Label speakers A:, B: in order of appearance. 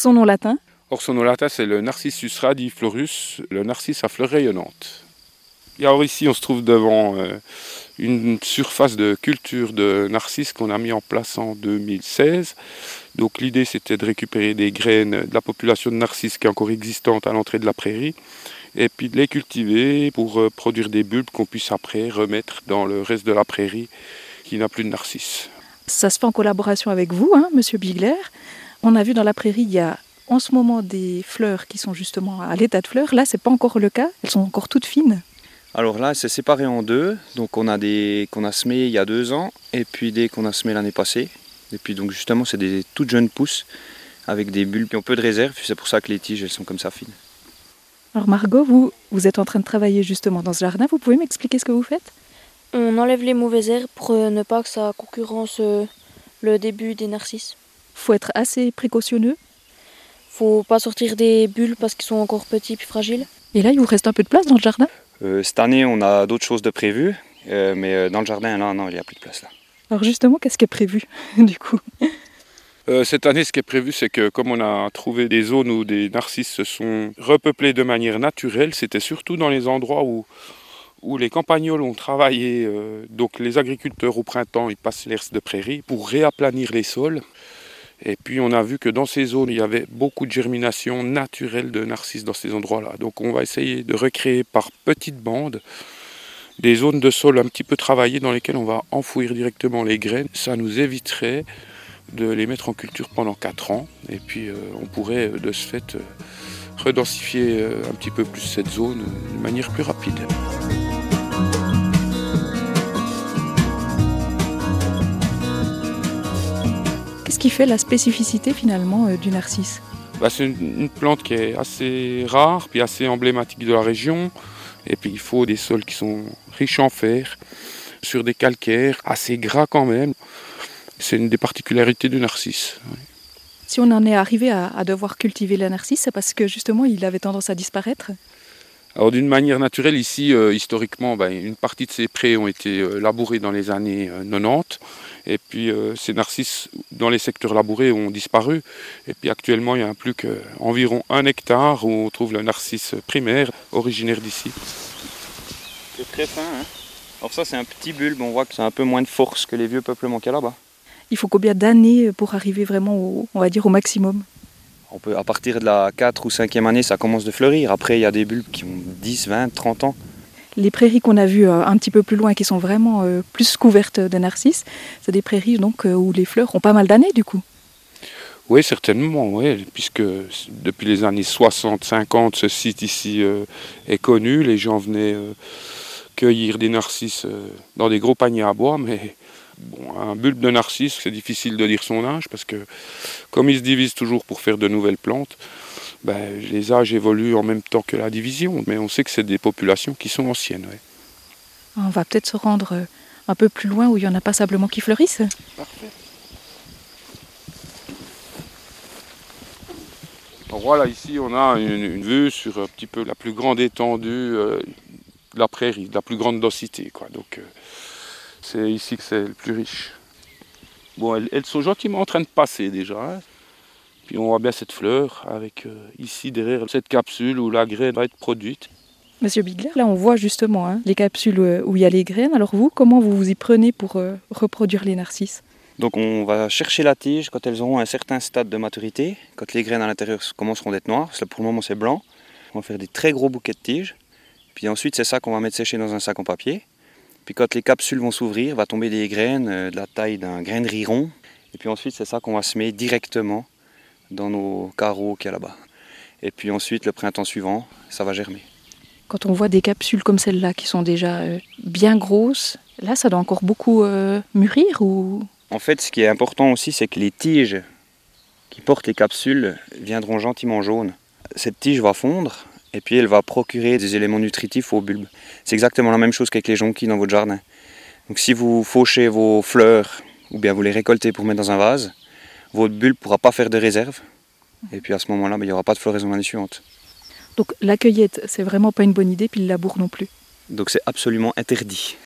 A: Son nom latin?
B: Or, son nom latin, c'est le Narcissus radiflorus, le narcisse à fleurs rayonnantes. Et alors ici, on se trouve devant une surface de culture de narcisses qu'on a mis en place en 2016. Donc l'idée, c'était de récupérer des graines de la population de narcisses qui est encore existante à l'entrée de la prairie, et puis de les cultiver pour produire des bulbes qu'on puisse après remettre dans le reste de la prairie qui n'a plus de narcisses.
A: Ça se fait en collaboration avec vous, hein, Monsieur Bigler. On a vu dans la prairie, il y a en ce moment des fleurs qui sont justement à l'état de fleurs. Là, c'est pas encore le cas. Elles sont encore toutes fines.
C: Alors là, c'est séparé en deux. Donc on a des qu'on a semées il y a 2 ans et puis des qu'on a semées l'année passée. Et puis donc justement, c'est des toutes jeunes pousses avec des bulbes qui ont peu de réserve. C'est pour ça que les tiges, elles sont comme ça fines.
A: Alors Margot, vous êtes en train de travailler justement dans ce jardin. Vous pouvez m'expliquer ce que vous faites?
D: On enlève les mauvaises herbes pour ne pas que ça concurrence le début des narcisses.
A: Faut être assez précautionneux.
D: Faut pas sortir des bulbes parce qu'ils sont encore petits et fragiles.
A: Et là, il vous reste un peu de place dans le jardin?
C: Cette année, on a d'autres choses de prévues. Mais dans le jardin, là, non, il n'y a plus de place là.
A: Alors justement, qu'est-ce qui est prévu du coup?
B: Cette année, ce qui est prévu, c'est que comme on a trouvé des zones où des narcisses se sont repeuplés de manière naturelle, c'était surtout dans les endroits où les campagnols ont travaillé. Donc les agriculteurs au printemps, ils passent l'herse de prairie pour réaplanir les sols. Et puis on a vu que dans ces zones, il y avait beaucoup de germination naturelle de narcisses dans ces endroits-là. Donc on va essayer de recréer par petites bandes des zones de sol un petit peu travaillées dans lesquelles on va enfouir directement les graines. Ça nous éviterait de les mettre en culture pendant 4 ans. Et puis on pourrait de ce fait redensifier un petit peu plus cette zone de manière plus rapide.
A: Qu'est-ce qui fait la spécificité finalement du narcisse?
B: C'est une plante qui est assez rare, puis assez emblématique de la région. Et puis il faut des sols qui sont riches en fer, sur des calcaires, assez gras quand même. C'est une des particularités du narcisse.
A: Si on en est arrivé à devoir cultiver le narcisse, c'est parce que justement il avait tendance à disparaître?
B: Alors d'une manière naturelle, ici, historiquement, une partie de ces prés ont été labourés dans les années 90. Et puis ces narcisses, dans les secteurs labourés, ont disparu. Et puis actuellement, il n'y a plus qu'environ 1 hectare où on trouve le narcisse primaire, originaire d'ici.
C: C'est très fin, hein. Alors ça, c'est un petit bulbe, on voit que c'est un peu moins de force que les vieux peuplements qu'il y a là-bas.
A: Il faut combien d'années pour arriver vraiment on va dire, au maximum?
C: À partir de la 4e ou 5e année, ça commence de fleurir. Après, il y a des bulbes qui ont 10, 20, 30 ans.
A: Les prairies qu'on a vues un petit peu plus loin, qui sont vraiment plus couvertes de narcisses, c'est des prairies donc, où les fleurs ont pas mal d'années du coup.
B: Oui, certainement, oui, puisque depuis les années 60-50, ce site ici est connu. Les gens venaient cueillir des narcisses dans des gros paniers à bois, mais bon, un bulbe de narcisse, c'est difficile de dire son âge, parce que comme ils se divisent toujours pour faire de nouvelles plantes, les âges évoluent en même temps que la division, mais on sait que c'est des populations qui sont anciennes. Ouais.
A: On va peut-être se rendre un peu plus loin où il y en a passablement qui fleurissent.
B: Parfait. Alors voilà, ici on a une vue sur un petit peu la plus grande étendue de la prairie, de la plus grande densité, quoi. Donc c'est ici que c'est le plus riche. Bon, elles sont gentiment en train de passer déjà, hein. Puis on voit bien cette fleur avec ici derrière cette capsule où la graine va être produite.
A: Monsieur Bigler, là on voit justement les capsules où il y a les graines. Alors vous, comment vous vous y prenez pour reproduire les narcisses?
C: Donc on va chercher la tige quand elles auront un certain stade de maturité, quand les graines à l'intérieur commenceront d'être noires. Là, pour le moment c'est blanc. On va faire des très gros bouquets de tiges. Puis ensuite c'est ça qu'on va mettre sécher dans un sac en papier. Puis quand les capsules vont s'ouvrir, va tomber des graines de la taille d'un grain de riz rond. Et puis ensuite c'est ça qu'on va semer directement dans nos carreaux qu'il y a là-bas. Et puis ensuite, le printemps suivant, ça va germer.
A: Quand on voit des capsules comme celle-là qui sont déjà bien grosses, là ça doit encore beaucoup mûrir ou...
C: En fait, ce qui est important aussi, c'est que les tiges qui portent les capsules viendront gentiment jaunes. Cette tige va fondre et puis elle va procurer des éléments nutritifs aux bulbes. C'est exactement la même chose qu'avec les jonquilles dans votre jardin. Donc si vous fauchez vos fleurs ou bien vous les récoltez pour mettre dans un vase, votre bulbe ne pourra pas faire de réserve. Et puis à ce moment-là, il n'y aura pas de floraison l'année suivante.
A: Donc la cueillette, c'est vraiment pas une bonne idée, puis le labour non plus.
C: Donc c'est absolument interdit.